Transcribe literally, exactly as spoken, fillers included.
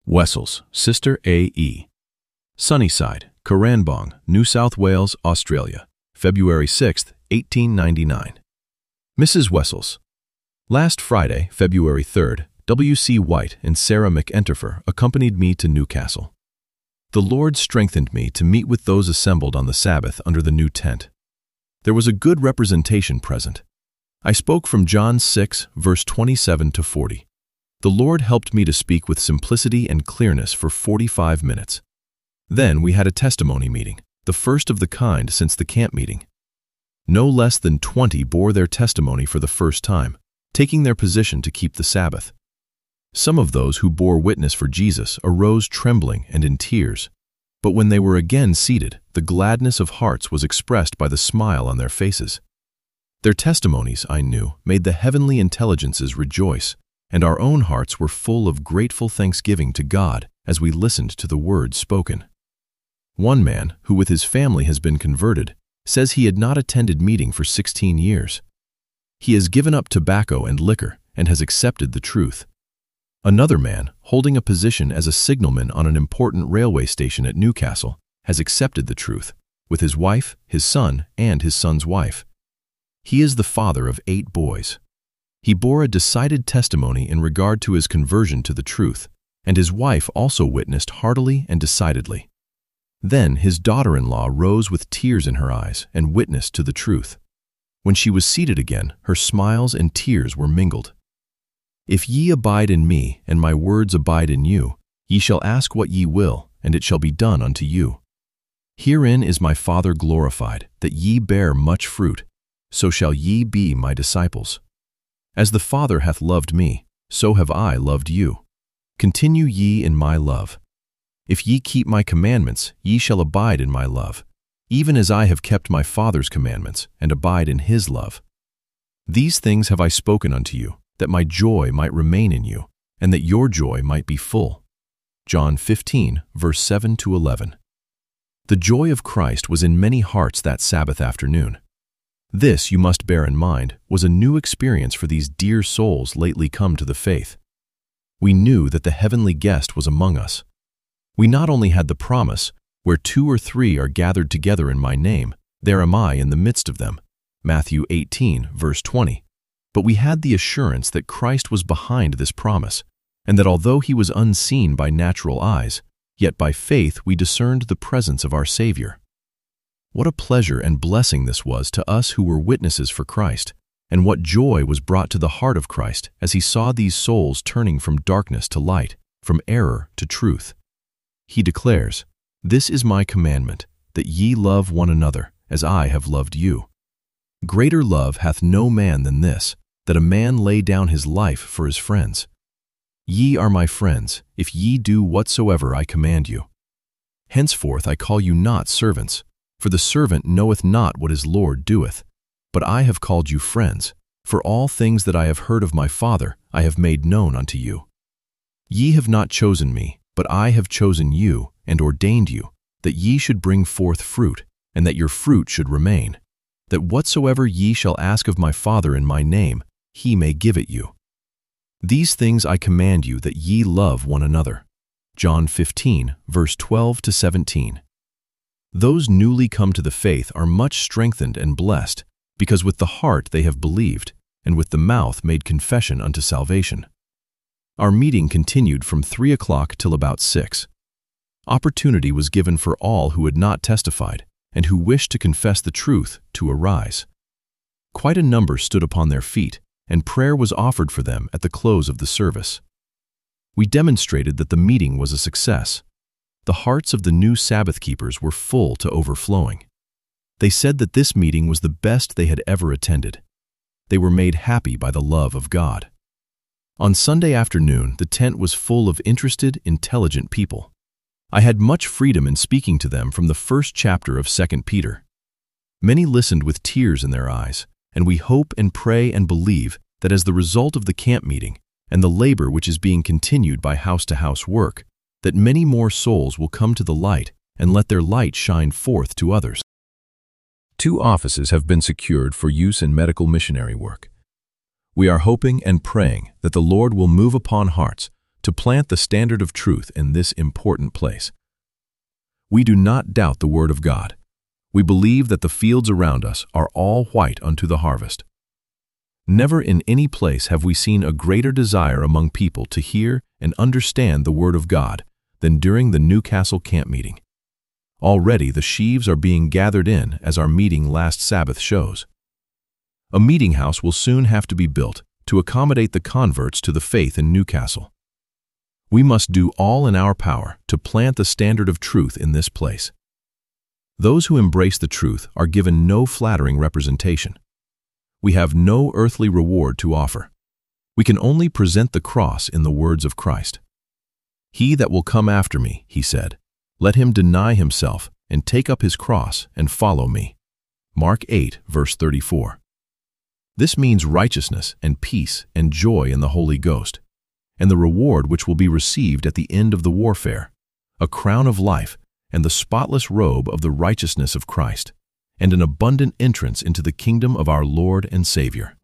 Wessels, Sister A E Sunnyside, Caranbong, New South Wales, Australia, February sixth, eighteen ninety-nine. Missus Wessels, last Friday, February third, W C White and Sarah McEnterfer accompanied me to Newcastle. The Lord strengthened me to meet with those assembled on the Sabbath under the new tent. There was a good representation present. I spoke from John six, verse twenty-seven to forty. The Lord helped me to speak with simplicity and clearness for forty-five minutes. Then we had a testimony meeting, the first of the kind since the camp meeting. No less than twenty bore their testimony for the first time, taking their position to keep the Sabbath. Some of those who bore witness for Jesus arose trembling and in tears, but when they were again seated, the gladness of hearts was expressed by the smile on their faces. Their testimonies, I knew, made the heavenly intelligences rejoice, and our own hearts were full of grateful thanksgiving to God as we listened to the words spoken. One man, who with his family has been converted, says he had not attended meeting for sixteen years. He has given up tobacco and liquor and has accepted the truth. Another man, holding a position as a signalman on an important railway station at Newcastle, has accepted the truth, with his wife, his son, and his son's wife. He is the father of eight boys. He bore a decided testimony in regard to his conversion to the truth, and his wife also witnessed heartily and decidedly. Then his daughter-in-law rose with tears in her eyes and witnessed to the truth. When she was seated again, her smiles and tears were mingled. If ye abide in me, and my words abide in you, ye shall ask what ye will, and it shall be done unto you. Herein is my Father glorified, that ye bear much fruit, so shall ye be my disciples. As the Father hath loved me, so have I loved you. Continue ye in my love. If ye keep my commandments, ye shall abide in my love, even as I have kept my Father's commandments, and abide in his love. These things have I spoken unto you, that my joy might remain in you, and that your joy might be full. John fifteen, verse seven to eleven. The joy of Christ was in many hearts that Sabbath afternoon. This, you must bear in mind, was a new experience for these dear souls lately come to the faith. We knew that the heavenly guest was among us. We not only had the promise, where two or three are gathered together in my name, there am I in the midst of them, Matthew eighteen, verse twenty, but we had the assurance that Christ was behind this promise, and that although he was unseen by natural eyes, yet by faith we discerned the presence of our Savior. What a pleasure and blessing this was to us who were witnesses for Christ, and what joy was brought to the heart of Christ as he saw these souls turning from darkness to light, from error to truth. He declares, "This is my commandment, that ye love one another, as I have loved you. Greater love hath no man than this, that a man lay down his life for his friends. Ye are my friends, if ye do whatsoever I command you. Henceforth I call you not servants, for the servant knoweth not what his Lord doeth, but I have called you friends, for all things that I have heard of my Father I have made known unto you. Ye have not chosen me, but I have chosen you, and ordained you, that ye should bring forth fruit, and that your fruit should remain, that whatsoever ye shall ask of my Father in my name, he may give it you. These things I command you, that ye love one another." John fifteen, verse twelve to seventeen. Those newly come to the faith are much strengthened and blessed, because with the heart they have believed, and with the mouth made confession unto salvation. Our meeting continued from three o'clock till about six. Opportunity was given for all who had not testified, and who wished to confess the truth, to arise. Quite a number stood upon their feet, and prayer was offered for them at the close of the service. We demonstrated that the meeting was a success. The hearts of the new Sabbath keepers were full to overflowing. They said that this meeting was the best they had ever attended. They were made happy by the love of God. On Sunday afternoon, the tent was full of interested, intelligent people. I had much freedom in speaking to them from the first chapter of Second Peter. Many listened with tears in their eyes, and we hope and pray and believe that as the result of the camp meeting and the labor which is being continued by house-to-house work, that many more souls will come to the light and let their light shine forth to others. Two offices have been secured for use in medical missionary work. We are hoping and praying that the Lord will move upon hearts to plant the standard of truth in this important place. We do not doubt the word of God. We believe that the fields around us are all white unto the harvest. Never in any place have we seen a greater desire among people to hear and understand the word of God than during the Newcastle camp meeting. Already the sheaves are being gathered in, as our meeting last Sabbath shows. A meeting house will soon have to be built to accommodate the converts to the faith in Newcastle. We must do all in our power to plant the standard of truth in this place. Those who embrace the truth are given no flattering representation. We have no earthly reward to offer. We can only present the cross in the words of Christ. "He that will come after me," he said, "let him deny himself and take up his cross and follow me." Mark eight, verse thirty-four. This means righteousness and peace and joy in the Holy Ghost, and the reward which will be received at the end of the warfare, a crown of life and the spotless robe of the righteousness of Christ, and an abundant entrance into the kingdom of our Lord and Savior.